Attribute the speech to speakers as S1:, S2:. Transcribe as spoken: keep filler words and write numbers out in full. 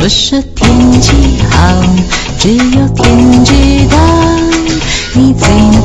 S1: 不是天气好，只有天知道。你最